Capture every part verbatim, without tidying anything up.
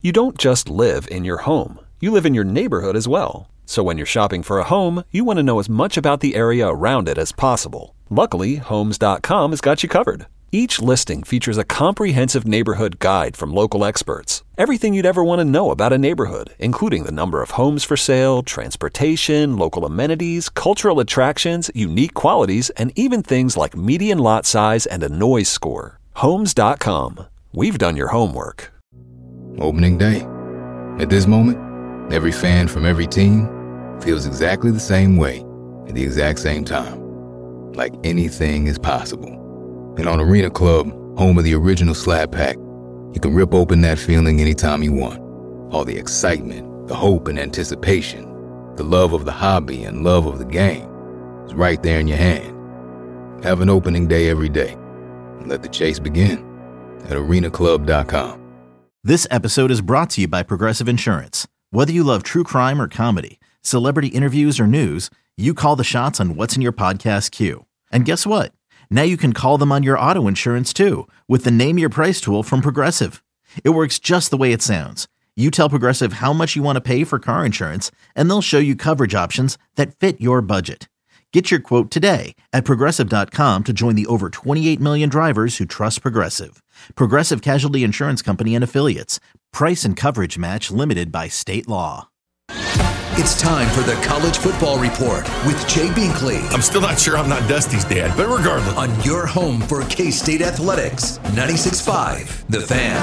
You don't just live in your home. You live in your neighborhood as well. So when you're shopping for a home, you want to know as much about the area around it as possible. Luckily, Homes dot com has got you covered. Each listing features a comprehensive neighborhood guide from local experts. Everything you'd ever want to know about a neighborhood, including the number of homes for sale, transportation, local amenities, cultural attractions, unique qualities, and even things like median lot size and a noise score. Homes dot com. We've done your homework. Opening day. At this moment, every fan from every team feels exactly the same way at the exact same time. Like anything is possible. And on Arena Club, home of the original Slab Pack, you can rip open that feeling anytime you want. All the excitement, the hope and anticipation, the love of the hobby and love of the game is right there in your hand. Have an opening day every day. And let the chase begin at arena club dot com. This episode is brought to you by Progressive Insurance. Whether you love true crime or comedy, celebrity interviews or news, you call the shots on what's in your podcast queue. And guess what? Now you can call them on your auto insurance too with the Name Your Price tool from Progressive. It works just the way it sounds. You tell Progressive how much you want to pay for car insurance, and they'll show you coverage options that fit your budget. Get your quote today at progressive dot com to join the over twenty-eight million drivers who trust Progressive. Progressive Casualty Insurance Company and Affiliates. Price and coverage match limited by state law. It's time for the College Football Report with Jay Binkley. I'm still not sure I'm not Dusty's dad, but regardless. On your home for K-State Athletics, ninety-six point five, The Fan.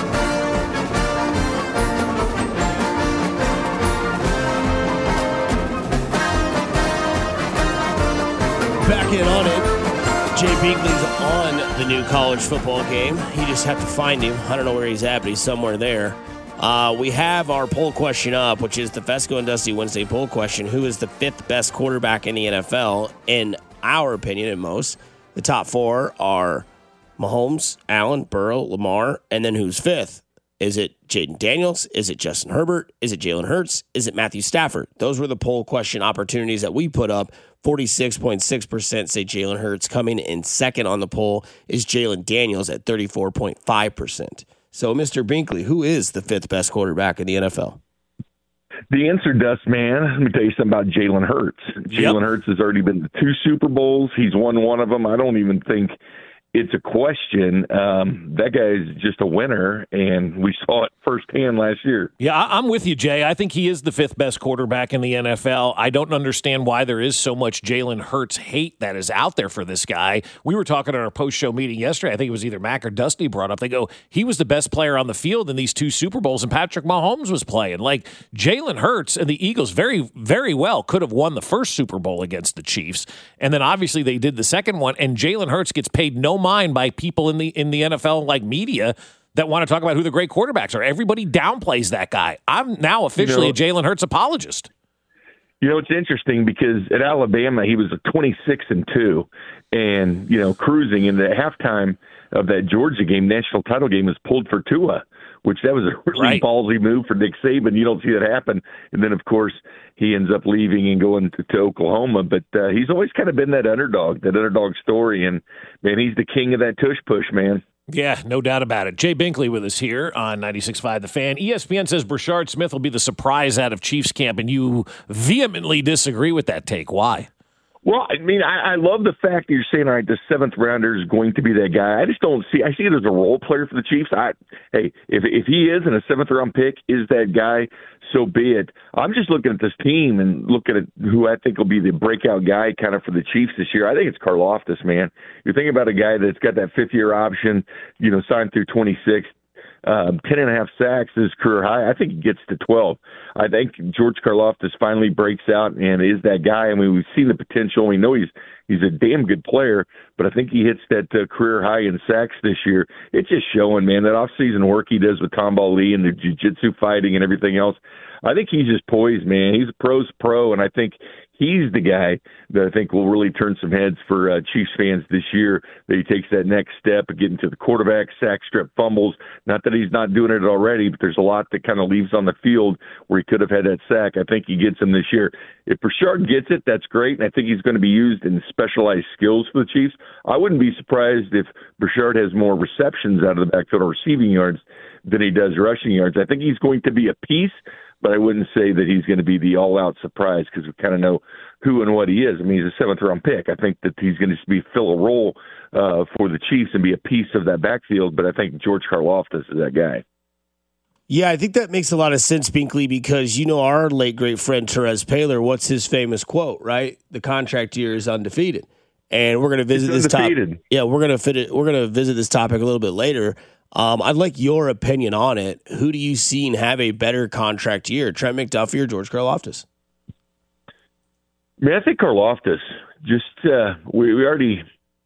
Back in on it. Jay Binkley's on the new college football game. You just have to find him. I don't know where he's at, but he's somewhere there. Uh, we have our poll question up, which is the Fesco and Dusty Wednesday poll question. Who is the fifth best quarterback in the N F L? In our opinion, and most, the top four are Mahomes, Allen, Burrow, Lamar, and then who's fifth? Is it Jaden Daniels? Is it Justin Herbert? Is it Jalen Hurts? Is it Matthew Stafford? Those were the poll question opportunities that we put up. forty-six point six percent say Jalen Hurts. Coming in second on the poll is Jalen Daniels at thirty-four point five percent. So, Mister Binkley, who is the fifth best quarterback in the N F L? The answer, Dust, man, let me tell you something about Jalen Hurts. Jalen yep. Hurts has already been to two Super Bowls. He's won one of them. I don't even think it's a question. Um, that guy is just a winner, and we saw it firsthand last year. Yeah, I'm with you, Jay. I think he is the fifth best quarterback in the N F L. I don't understand why there is so much Jalen Hurts hate that is out there for this guy. We were talking at our post-show meeting yesterday. I think it was either Mac or Dusty brought up. They go, he was the best player on the field in these two Super Bowls, and Patrick Mahomes was playing. Like, Jalen Hurts and the Eagles very, very well could have won the first Super Bowl against the Chiefs, and then obviously they did the second one, and Jalen Hurts gets paid no mind by people in the in the N F L like media that want to talk about who the great quarterbacks are. Everybody downplays that guy. I'm now officially you know, a Jalen Hurts apologist. You know, it's interesting because at Alabama he was a twenty-six and two, and you know, cruising in the halftime of that Georgia game, national title game, was pulled for Tua, which that was a really right. ballsy move for Nick Saban. You don't see that happen. And then, of course, he ends up leaving and going to, to Oklahoma. But uh, he's always kind of been that underdog, that underdog story. And, man, he's the king of that tush push, man. Yeah, no doubt about it. Jay Binkley with us here on ninety-six point five The Fan. E S P N says Brashard Smith will be the surprise out of Chiefs camp, and you vehemently disagree with that take. Why? Well, I mean, I, I love the fact that you're saying, all right, the seventh rounder is going to be that guy. I just don't see – I see it as a role player for the Chiefs. I, hey, if if he is and a seventh-round pick is that guy, so be it. I'm just looking at this team and looking at who I think will be the breakout guy kind of for the Chiefs this year. I think it's Karlaftis, man. You're thinking about a guy that's got that fifth-year option, you know, signed through twenty-six. Um, ten and a half sacks is career high. I think he gets to twelve. I think George Karlaftis finally breaks out and is that guy. I mean, we've seen the potential. We know he's he's a damn good player, but I think he hits that uh, career high in sacks this year. It's just showing, man, that off-season work he does with Tomball Lee and the jiu-jitsu fighting and everything else. I think he's just poised, man. He's a pro's pro, and I think he's the guy that I think will really turn some heads for uh, Chiefs fans this year, that he takes that next step of getting to the quarterback, sack, strip, fumbles. Not that he's not doing it already, but there's a lot that kind of leaves on the field where he could have had that sack. I think he gets him this year. If Burchard gets it, that's great, and I think he's going to be used in specialized skills for the Chiefs. I wouldn't be surprised if Burchard has more receptions out of the backfield or receiving yards than he does rushing yards. I think he's going to be a piece, but I wouldn't say that he's going to be the all-out surprise because we kind of know who and what he is. I mean, he's a seventh-round pick. I think that he's going to be fill a role uh, for the Chiefs and be a piece of that backfield, but I think George Karlaftis is that guy. Yeah, I think that makes a lot of sense, Binkley, because you know our late great friend Terez Paylor. What's his famous quote? Right, the contract year is undefeated, and we're going to visit this topic. Yeah, we're going to fit it. We're going to visit this topic a little bit later. Um, I'd like your opinion on it. Who do you see and have a better contract year, Trent McDuffie or George Karlaftis? I mean, I think Karlaftis. Just uh, we, we already.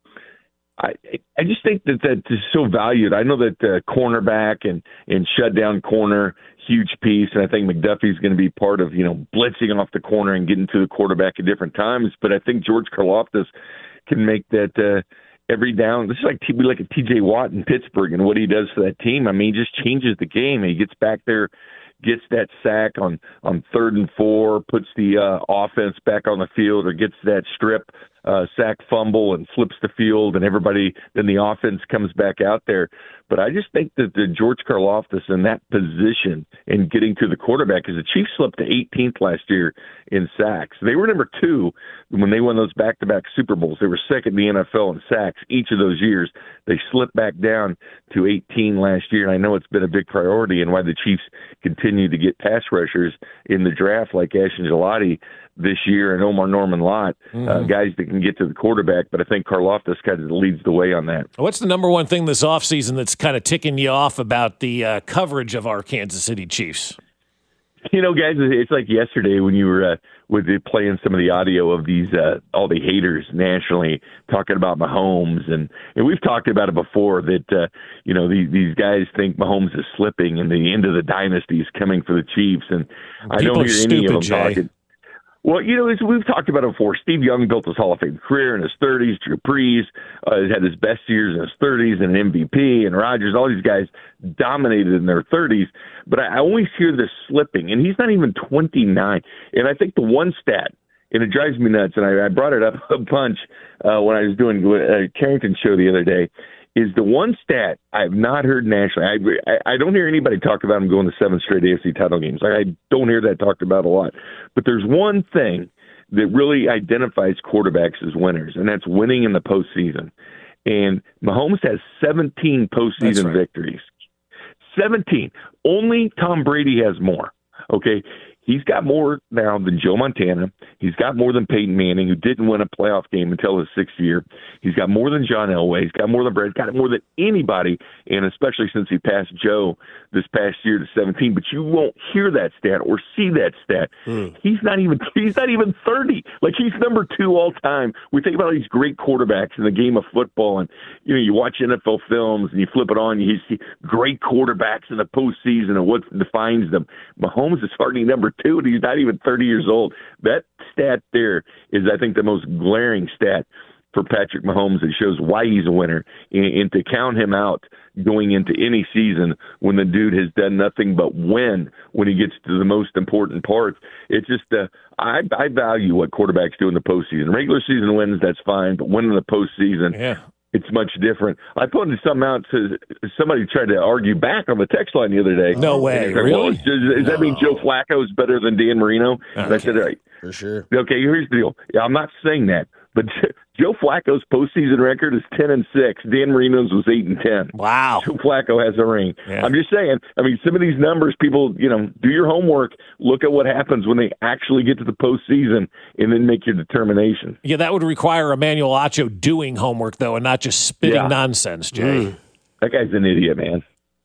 I I just think that that is so valued. I know that uh, cornerback and and shutdown corner, huge piece, and I think McDuffie's going to be part of, you know, blitzing off the corner and getting to the quarterback at different times. But I think George Karlaftis can make that uh, every down. This is like T, like a T J Watt in Pittsburgh and what he does for that team. I mean, he just changes the game. He gets back there, gets that sack on, on third and four, puts the uh, offense back on the field, or gets that strip uh, sack fumble and flips the field, and everybody, then the offense comes back out there. But I just think that the George Karlaftis in that position and getting to the quarterback, because the Chiefs slipped to eighteenth last year in sacks. They were number two when they won those back-to-back Super Bowls. They were second in the N F L in sacks each of those years. They slipped back down to eighteen last year, and I know it's been a big priority and why the Chiefs continue to get pass rushers in the draft like Ashton Gelati this year and Omar Norman-Lott, mm-hmm. uh, guys that can get to the quarterback. But I think Karlaftis kind of leads the way on that. What's the number one thing this offseason that's kind of ticking you off about the uh, coverage of our Kansas City Chiefs? You know, guys, it's like yesterday when you were uh, with the, playing some of the audio of these uh, all the haters nationally talking about Mahomes, and, and we've talked about it before that uh, you know these these guys think Mahomes is slipping and the end of the dynasty is coming for the Chiefs, and People I don't hear stupid, any of them Jay. talking. Well, you know, as we've talked about it before, Steve Young built his Hall of Fame career in his thirties. Drew Brees uh, had his best years in his thirties and an M V P, and Rodgers, all these guys dominated in their thirties. But I always hear this slipping, and he's not even twenty-nine. And I think the one stat, and it drives me nuts, and I, I brought it up a bunch uh, when I was doing a Carrington show the other day, is the one stat I've not heard nationally. I, I, I don't hear anybody talk about him going to seven straight A F C title games. I don't hear that talked about a lot. But there's one thing that really identifies quarterbacks as winners, and that's winning in the postseason. And Mahomes has seventeen postseason right. victories. seventeen. Only Tom Brady has more. Okay? He's got more now than Joe Montana. He's got more than Peyton Manning, who didn't win a playoff game until his sixth year. He's got more than John Elway. He's got more than Brad. He's got more than anybody, and especially since he passed Joe this past year to seventeen. But you won't hear that stat or see that stat. Mm. He's not even he's not even thirty. Like, he's number two all time. We think about all these great quarterbacks in the game of football, and you know, you watch N F L films and you flip it on, you see great quarterbacks in the postseason and what defines them. Mahomes is starting number two, and he's not even thirty years old. That stat there is, I think, the most glaring stat for Patrick Mahomes. It shows why he's a winner, and, and to count him out going into any season when the dude has done nothing but win when he gets to the most important parts. It's just, uh, I, I value what quarterbacks do in the postseason. Regular season wins, that's fine, but winning the postseason, yeah. it's much different. I put something out to somebody tried to argue back on the text line the other day. No way, said, really? Well, does, does no. that mean Joe Flacco is better than Dan Marino? Okay. And I said, all right. For sure. Okay, here's the deal. Yeah, I'm not saying that, but Joe Flacco's postseason record is ten and six. Dan Marino's was eight and ten. Wow. Joe Flacco has a ring. Yeah. I'm just saying. I mean, some of these numbers, people, you know, do your homework. Look at what happens when they actually get to the postseason, and then make your determination. Yeah, that would require Emmanuel Acho doing homework, though, and not just spitting yeah. nonsense, Jay. Mm. That guy's an idiot, man.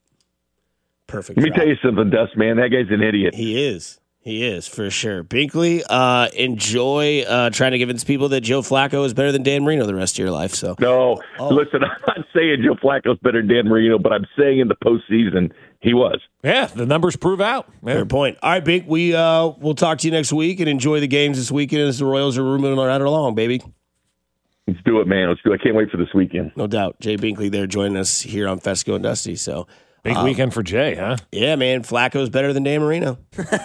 Perfect. Let me job. tell you something, Dust, man. That guy's an idiot. He is. He is, for sure. Binkley, uh, enjoy uh, trying to convince people that Joe Flacco is better than Dan Marino the rest of your life. So No, oh. listen, I'm not saying Joe Flacco's better than Dan Marino, but I'm saying in the postseason, He was. Yeah, the numbers prove out. Yeah. Fair point. All right, Bink, we, uh, we'll talk to you next week and enjoy the games this weekend as the Royals are moving right along, baby. Let's do it, man. Let's do it. I can't wait for this weekend. No doubt. Jay Binkley there joining us here on Fesco and Dusty. So Big um, weekend for Jay, huh? Yeah, man. Flacco's better than Dan Marino.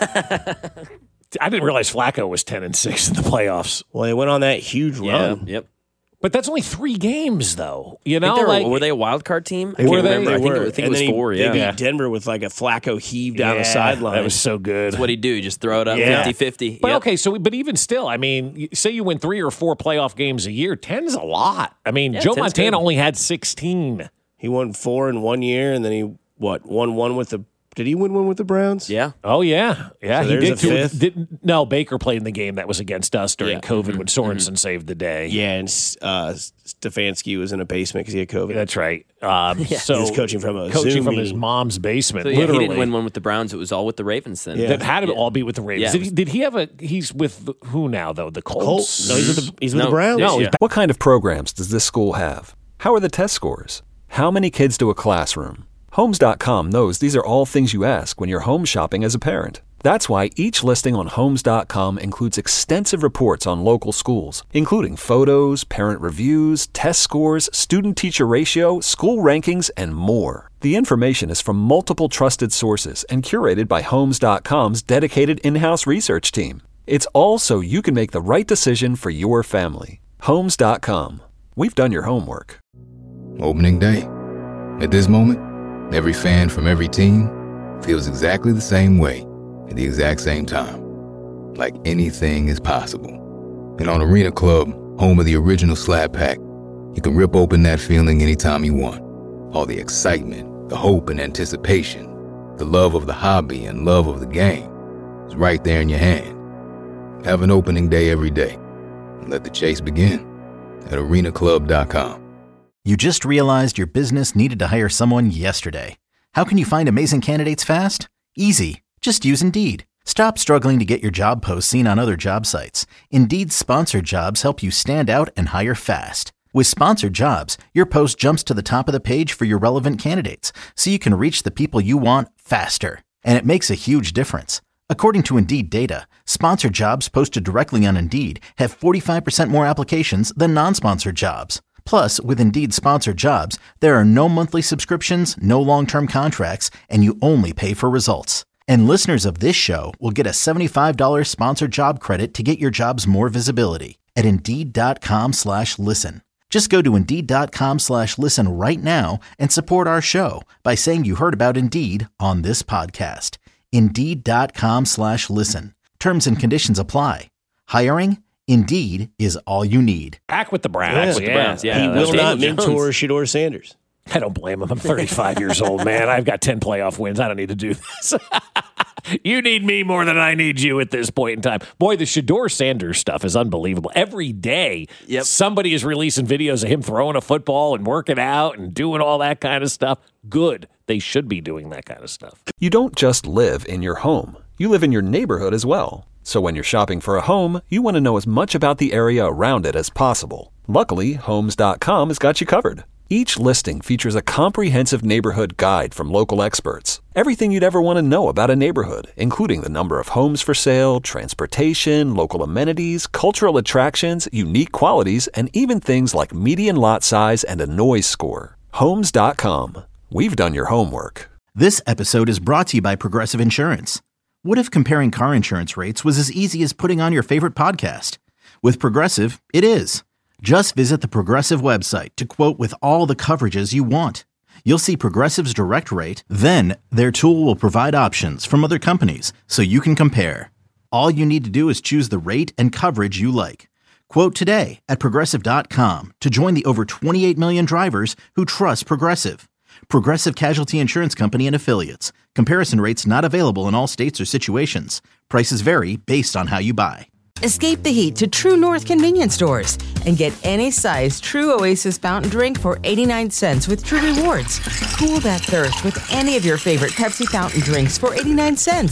I didn't realize Flacco was ten and six in the playoffs. Well, they went on that huge run. Yeah, yep. But that's only three games, though. You know, I think like, were they a wild card team? I were can't they? remember. I think, were. it, I think it and was he, four. Yeah, they beat yeah. Denver with like a Flacco heave down yeah, the sideline. That was so good. That's what he'd do. Just throw it up Yeah. fifty-fifty. But Yep. okay, so but even still, I mean, say you win three or four playoff games a year, ten's a lot. I mean, Yeah, Joe ten's Montana good. only had sixteen. He won four in one year, and then he, what, won one with the – did he win one with the Browns? Yeah. Oh yeah, yeah. So he there's did. a too. fifth? Did, no, Baker played in the game that was against us during Yeah. COVID when Sorensen saved the day. Yeah, and uh, Stefanski was in a basement because he had COVID. That's right. Um, So he was coaching from a coaching Zoom from his meeting. mom's basement. So yeah, literally, he didn't win one with the Browns. It was all with the Ravens then. Yeah. That had to Yeah. all be with the Ravens. Yeah. Did, he, did he have a? He's with the, who now though? The Colts. Colts? No, he's with the, he's with No. the Browns. No, he's Yeah. back. What kind of programs does this school have? How are the test scores? How many kids to a classroom? Homes dot com knows these are all things you ask when you're home shopping as a parent. That's why each listing on Homes dot com includes extensive reports on local schools, including photos, parent reviews, test scores, student-teacher ratio, school rankings, and more. The information is from multiple trusted sources and curated by Homes dot com's dedicated in-house research team. It's all so you can make the right decision for your family. Homes dot com. We've done your homework. Opening day. At this moment, every fan from every team feels exactly the same way at the exact same time. Like anything is possible. And on Arena Club, home of the original Slab Pack, you can rip open that feeling anytime you want. All the excitement, the hope and anticipation, the love of the hobby and love of the game is right there in your hand. Have an opening day every day. And let the chase begin at arena club dot com. You just realized your business needed to hire someone yesterday. How can you find amazing candidates fast? Easy. Just use Indeed. Stop struggling to get your job posts seen on other job sites. Indeed's sponsored jobs help you stand out and hire fast. With sponsored jobs, your post jumps to the top of the page for your relevant candidates, so you can reach the people you want faster. And it makes a huge difference. According to Indeed data, sponsored jobs posted directly on Indeed have forty-five percent more applications than non-sponsored jobs. Plus, with Indeed sponsored jobs, there are no monthly subscriptions, no long-term contracts, and you only pay for results. And listeners of this show will get a seventy-five dollars sponsored job credit to get your jobs more visibility at Indeed.com slash listen. Just go to Indeed.com slash listen right now and support our show by saying you heard about Indeed on this podcast. Indeed.com slash listen. Terms and conditions apply. Hiring? Indeed is all you need. Back with the Browns. Yeah. Yeah, the Browns, yeah. he that's will not Daniel mentor Jones. Shedeur Sanders. I don't blame him. I'm thirty-five years old, man. I've got ten playoff wins. I don't need to do this. You need me more than I need you at this point in time. Boy, the Shedeur Sanders stuff is unbelievable. Every day, Yep. somebody is releasing videos of him throwing a football and working out and doing all that kind of stuff. Good. They should be doing that kind of stuff. You don't just live in your home. You live in your neighborhood as well. So when you're shopping for a home, you want to know as much about the area around it as possible. Luckily, Homes dot com has got you covered. Each listing features a comprehensive neighborhood guide from local experts. Everything you'd ever want to know about a neighborhood, including the number of homes for sale, transportation, local amenities, cultural attractions, unique qualities, and even things like median lot size and a noise score. Homes dot com. We've done your homework. This episode is brought to you by Progressive Insurance. What if comparing car insurance rates was as easy as putting on your favorite podcast? With Progressive, it is. Just visit the Progressive website to quote with all the coverages you want. You'll see Progressive's direct rate, then their tool will provide options from other companies so you can compare. All you need to do is choose the rate and coverage you like. Quote today at Progressive dot com to join the over twenty-eight million drivers who trust Progressive. Progressive Casualty Insurance Company and Affiliates. Comparison rates not available in all states or situations. Prices vary based on how you buy. Escape the heat to True North convenience stores and get any size True Oasis fountain drink for eighty-nine cents with True Rewards. Cool that thirst with any of your favorite Pepsi fountain drinks for eighty-nine cents.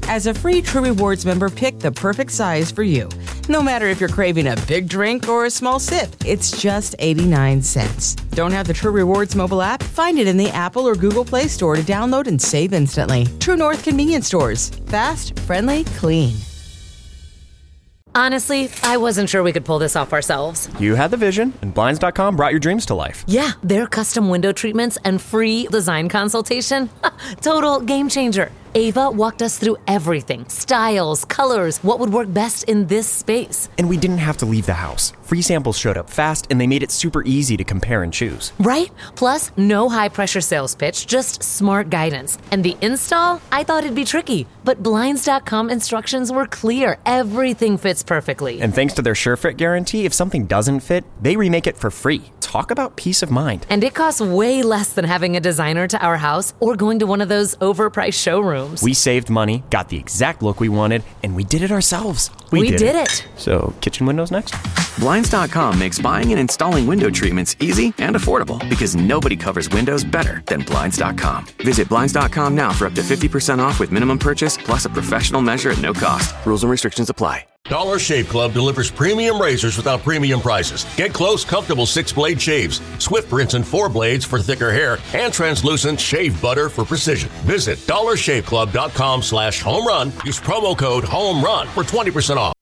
As a free True Rewards member, pick the perfect size for you. No matter if you're craving a big drink or a small sip, it's just eighty-nine cents. Don't have the True Rewards mobile app? Find it in the Apple or Google Play Store to download and save instantly. True North Convenience Stores. Fast, friendly, clean. Honestly, I wasn't sure we could pull this off ourselves. You had the vision, and Blinds dot com brought your dreams to life. Yeah, their custom window treatments and free design consultation. Total game changer. Ava walked us through everything. Styles, colors, what would work best in this space. And we didn't have to leave the house. Free samples showed up fast, and they made it super easy to compare and choose. Right? Plus, no high-pressure sales pitch, just smart guidance. And the install? I thought it'd be tricky, but Blinds dot com instructions were clear. Everything fits perfectly. And thanks to their SureFit guarantee, if something doesn't fit, they remake it for free. Talk about peace of mind. And it costs way less than having a designer to our house or going to one of those overpriced showrooms. We saved money, got the exact look we wanted, and we did it ourselves. We, we did, did it. it. So, kitchen windows next? Blinds dot com makes buying and installing window treatments easy and affordable because nobody covers windows better than Blinds dot com. Visit Blinds dot com now for up to fifty percent off with minimum purchase plus a professional measure at no cost. Rules and restrictions apply. Dollar Shave Club delivers premium razors without premium prices. Get close, comfortable six-blade shaves, swift rinse and four blades for thicker hair, and translucent shave butter for precision. Visit dollar shave club dot com slash home run. Use promo code HOME RUN for twenty percent off.